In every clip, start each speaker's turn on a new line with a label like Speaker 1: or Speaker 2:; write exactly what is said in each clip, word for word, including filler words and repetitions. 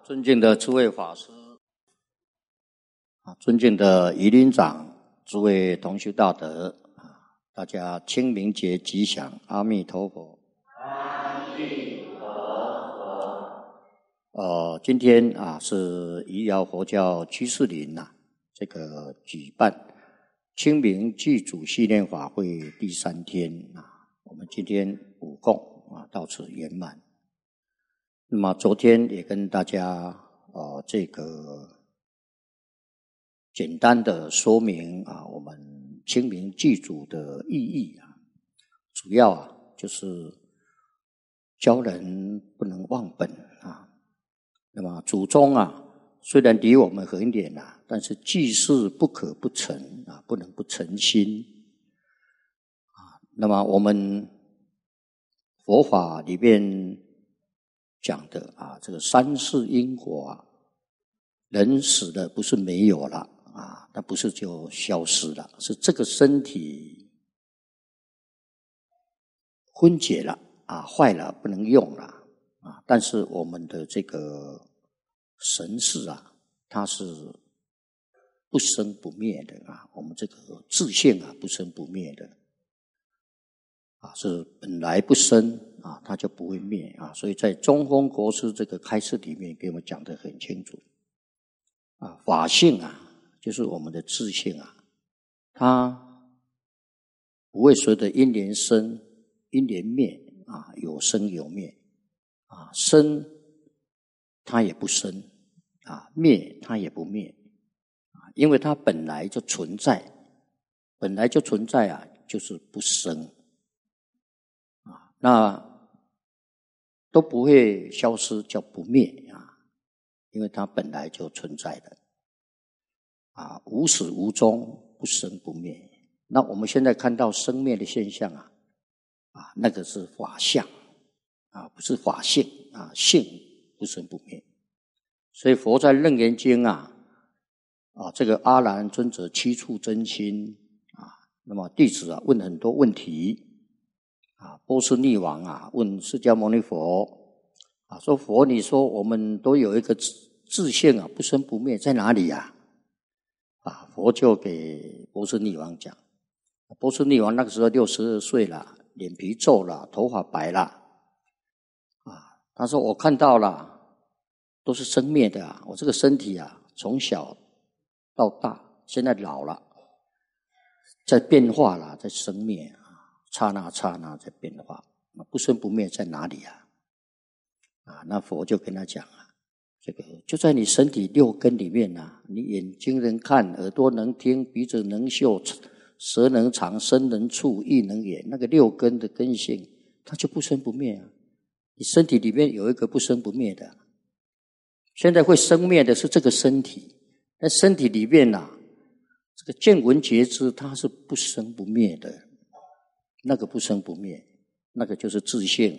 Speaker 1: 尊敬的诸位法师，啊，尊敬的仪林长，诸位同修大德，啊，大家清明节吉祥，阿弥陀佛。
Speaker 2: 阿弥陀佛。
Speaker 1: 呃，今天啊是宜瑶佛教居士林呐、啊，这个举办清明祭祖系列法会第三天啊，我们今天五供啊到此圆满。那么昨天也跟大家呃这个简单的说明啊，我们清明祭祖的意义啊，主要啊就是教人不能忘本啊。那么祖宗啊，虽然离我们很远啊，但是祭祀不可不诚啊，不能不诚心啊。那么我们佛法里面讲的啊，这个三世因果啊，人死了不是没有了啊，那不是就消失了，是这个身体分解了啊，坏了不能用了啊。但是我们的这个神识啊，它是不生不灭的啊，我们这个自性啊不生不灭的啊，是本来不生啊，它就不会灭啊。所以在中峰国师这个开示里面给我们讲得很清楚啊，法性啊就是我们的自性啊，它不会随着因缘生因缘灭啊，有生有灭啊，生它也不生啊，灭它也不灭啊，因为它本来就存在，本来就存在啊，就是不生啊，那都不会消失，叫不灭啊，因为它本来就存在的啊，无始无终，不生不灭。那我们现在看到生灭的现象啊，啊，那个是法相啊，不是法性啊，性不生不灭。所以佛在《楞严经》啊，啊，这个阿难尊者七处真心啊，那么弟子啊问很多问题啊，波斯匿王啊问释迦牟尼佛啊，说佛你说我们都有一个自自性啊，不生不灭在哪里呀？啊，佛就给波斯匿王讲，波斯匿王那个时候六十二岁了，脸皮皱了，头发白了啊，他说我看到了。都是生灭的啊！我这个身体啊，从小到大，现在老了，在变化了，在生灭啊，刹那刹那在变化，不生不灭在哪里啊？啊，那佛就跟他讲啊，这个就在你身体六根里面啊，你眼睛能看，耳朵能听，鼻子能嗅，舌能尝，身能触，意能言，那个六根的根性，它就不生不灭啊！你身体里面有一个不生不灭的。现在会生灭的是这个身体，那身体里面啊，这个见闻觉知它是不生不灭的，那个不生不灭，那个就是自性。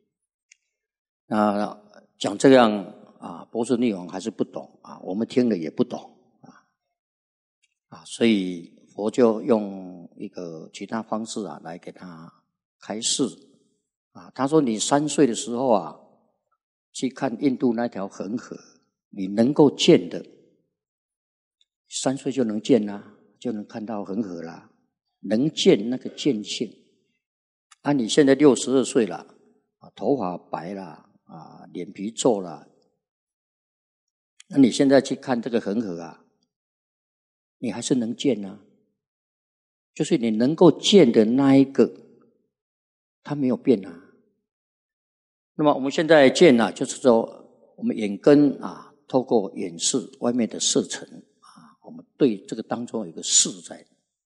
Speaker 1: 那讲这样啊，波斯匿王还是不懂啊，我们听了也不懂啊，啊，所以佛就用一个其他方式啊来给他开示啊。他说：“你三岁的时候啊。”去看印度那条恒河，你能够见的，三岁就能见啦，就能看到恒河啦，能见那个见性。啊，你现在六十二岁了，啊，头发白了，啊，脸皮皱了，那你现在去看这个恒河啊，你还是能见啊，就是你能够见的那一个，它没有变啊。那么我们现在见啊，就是说我们眼根啊，透过眼视外面的色尘啊，我们对这个当中有一个视在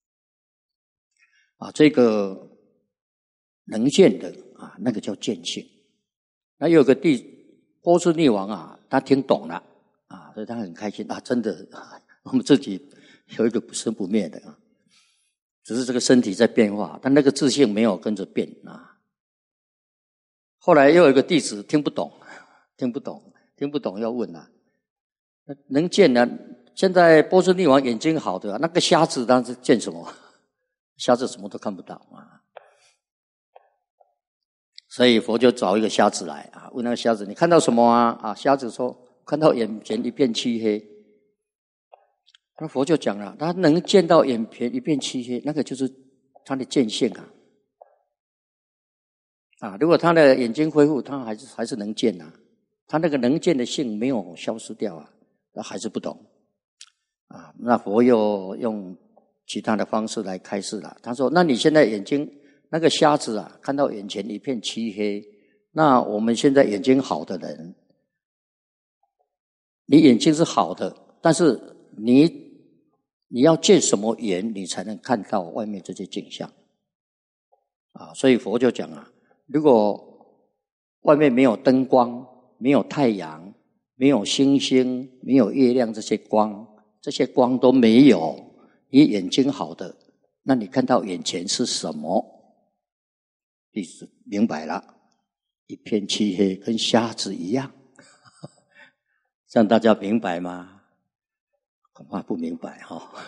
Speaker 1: 啊，这个能见的啊，那个叫见性。那有个地波斯匿王啊，他听懂了啊，所以他很开心啊，真的啊，我们自己有一个不生不灭的啊，只是这个身体在变化，但那个自性没有跟着变啊。后来又有一个弟子听不懂，听不懂，听不懂要问啊，能见呢？现在波斯匿王眼睛好的，那个瞎子当时见什么？瞎子什么都看不到啊。所以佛就找一个瞎子来啊，问那个瞎子：“你看到什么啊？”啊，瞎子说：“ 看到眼前一片漆黑。那佛就讲了，他能见到眼前一片漆黑，那个就是他的见性啊。啊，如果他的眼睛恢复，他还是还是能见啊，他那个能见的性没有消失掉啊，他还是不懂啊。那佛又用其他的方式来开示了。他说：“那你现在眼睛那个瞎子啊，看到眼前一片漆黑，那我们现在眼睛好的人，你眼睛是好的，但是你你要见什么眼，你才能看到外面这些景象啊？所以佛就讲啊。”如果外面没有灯光，没有太阳，没有星星，没有月亮，这些光，这些光都没有，你眼睛好的，那你看到眼前是什么？你明白了，一片漆黑，跟瞎子一样。这样大家明白吗？恐怕不明白哈、哦。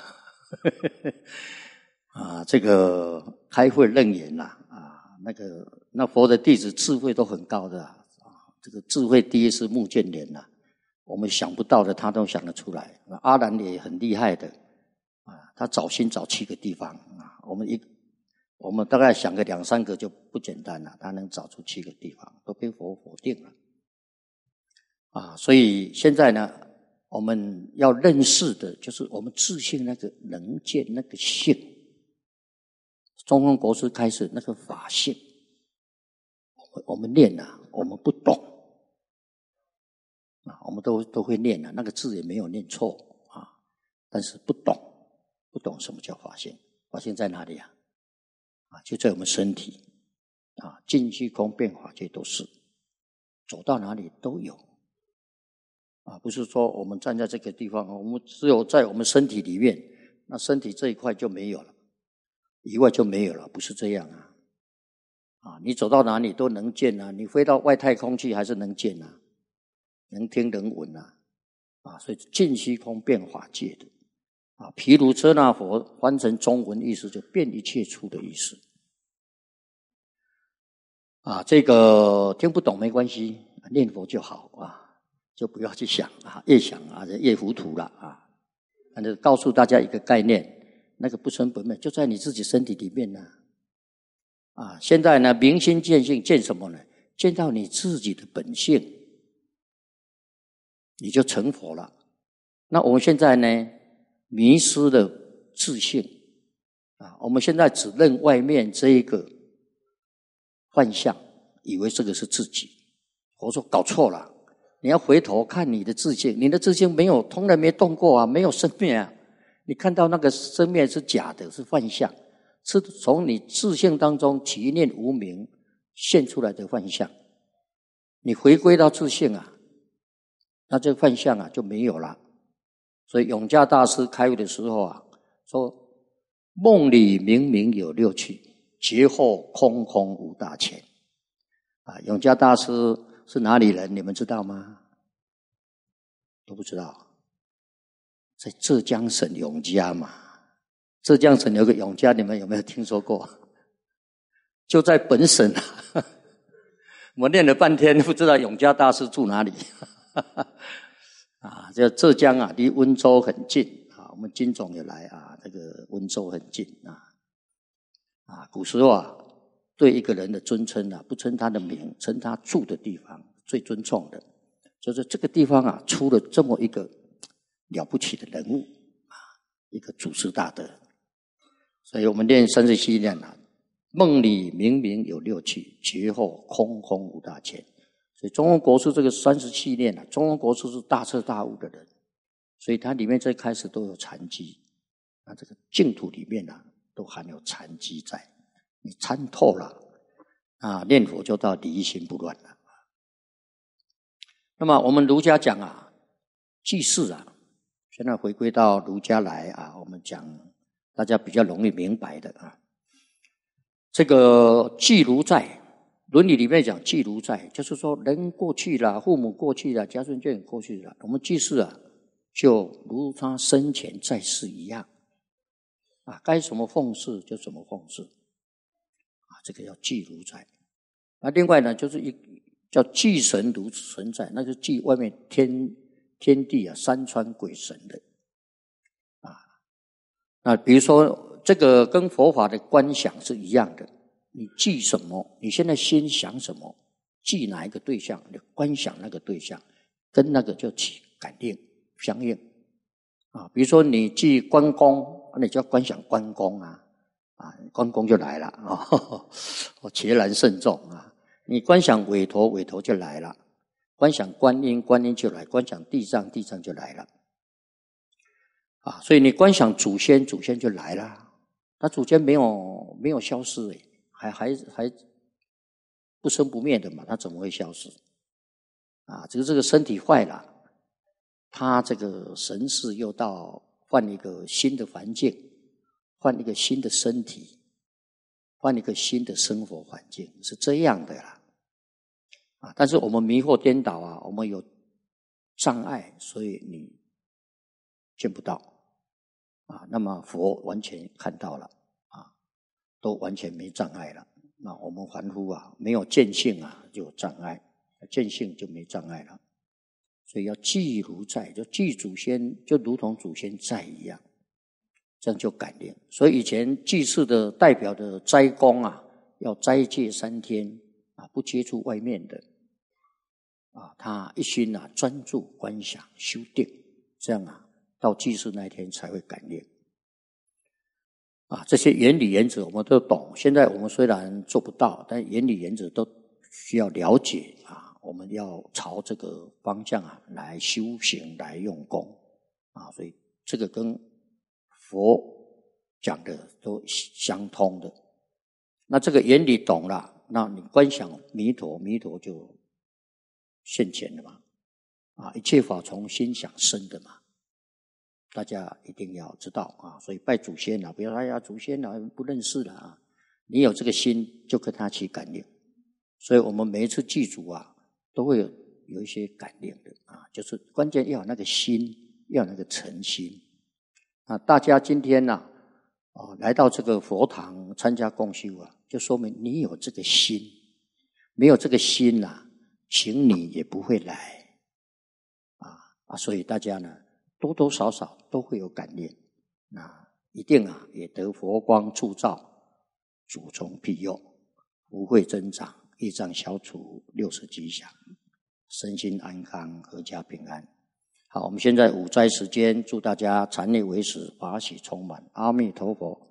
Speaker 1: 啊，这个开会楞严啦，啊。那个那佛的弟子智慧都很高的啊，这个智慧第一是目犍连呐、啊，我们想不到的他都想得出来。阿难也很厉害的啊，他找心找七个地方啊，我们一我们大概想个两三个就不简单了，他能找出七个地方，都被佛否定了啊。所以现在呢，我们要认识的就是我们自性那个能见那个性。中峰国师开始那个法性，我们念啊，我们不懂啊，我们都都会念啊，那个字也没有念错啊，但是不懂，不懂什么叫法性？法性在哪里啊？啊，就在我们身体啊，尽虚空变法界都是，走到哪里都有啊，不是说我们站在这个地方，我们只有在我们身体里面，那身体这一块就没有了。以外就没有了，不是这样啊！啊，你走到哪里都能见啊，你飞到外太空去还是能见啊，能听能闻啊，啊，所以尽虚空变法界的啊，毗卢遮那佛翻成中文意思就变一切处的意思啊，这个听不懂没关系，念佛就好啊，就不要去想啊，越想啊就越糊涂了啊，反正告诉大家一个概念。那个不生不灭就在你自己身体里面呢，啊！现在呢，明心见性，见什么呢？见到你自己的本性，你就成佛了。那我们现在呢，迷失了自性啊！我们现在只认外面这一个幻象，以为这个是自己。我说搞错了，你要回头看你的自性，你的自性没有，从来没动过啊，没有生灭啊。你看到那个生灭是假的，是幻象，是从你自性当中起念无明现出来的幻象。你回归到自性啊，那这个幻象啊就没有了。所以永嘉大师开悟的时候啊，说梦里明明有六趣，觉后空空无大千。啊，永嘉大师是哪里人？你们知道吗？都不知道。在浙江省永嘉嘛，浙江省有个永嘉，你们有没有听说过？就在本省啊，我念了半天不知道永嘉大师住哪里。啊，这浙江啊，离温州很近啊，我们金总也来啊，这个温州很近啊。啊，古时候啊，对一个人的尊称啊，不称他的名，称他住的地方，最尊重的，就是这个地方啊，出了这么一个了不起的人物啊，一个祖师大德。所以我们念三十七念啊，梦里明明有六趣，觉后空空无大千。所以中峰国师这个三十七念啊，中峰国师是大彻大悟的人，所以他里面最开始都有禅机，那这个净土里面啊，都含有禅机在。你参透了啊，念佛就到离心不乱了。那么我们儒家讲啊，济世啊。现在回归到儒家来啊，我们讲大家比较容易明白的啊。这个济如在，伦理里面讲济如在，就是说人过去了，父母过去了，家孙眷过去了，我们济世啊，就如他生前在世一样啊，该什么奉事就怎么奉事啊，这个叫济如在。那另外呢，就是一叫济神如存在，那就济外面天天地啊山川鬼神的啊。那比如说这个跟佛法的观想是一样的，你记什么，你现在心想什么，记哪一个对象，你观想那个对象，跟那个就起感应相应啊。比如说你记关公，你就要观想关公啊，啊，关公就来了啊，哦，伽蓝慎重啊。你观想韦陀，韦陀就来了；观想观音，观音就来；观想地藏，地藏就来了。啊，所以你观想祖先，祖先就来了。他祖先没有没有消失诶，还还还不生不灭的嘛，他怎么会消失？啊，只是这个身体坏了，他这个神识又到换一个新的环境，换一个新的身体，换一个新的生活环境，是这样的啦。啊，但是我们迷惑颠倒啊，我们有障碍，所以你见不到啊。那么佛完全看到了啊，都完全没障碍了。那我们凡夫啊，没有见性啊，就有障碍；见性就没障碍了。所以要记如在，就记祖先，就如同祖先在一样，这样就感应。所以以前祭祀的代表的斋公啊，要斋戒三天啊，不接触外面的啊，他一心啊专注观想修定，这样啊，到祭祀那一天才会感应。啊，这些原理原则我们都懂。现在我们虽然做不到，但原理原则都需要了解啊。我们要朝这个方向啊来修行，来用功啊。所以这个跟佛讲的都相通的。那这个原理懂了，那你观想弥陀，弥陀就现前了嘛。啊，一切法从心想生的嘛。大家一定要知道啊，所以拜祖先啊，不要哎呀祖先啊不认识了啊，你有这个心就跟他起感应。所以我们每一次祭祖啊，都会有有一些感应的啊，就是关键要有那个心，要有那个诚心啊。大家今天呢、啊，哦来到这个佛堂参加共修啊，就说明你有这个心，没有这个心呐、啊，请你也不会来啊啊，所以大家呢。多多少少都会有感应，那一定啊也得佛光触照，主从庇佑，福慧增长，业障消除，六十吉祥，身心安康，阖家平安。好，我们现在午斋时间，祝大家禅内为始，法喜充满。阿弥陀佛。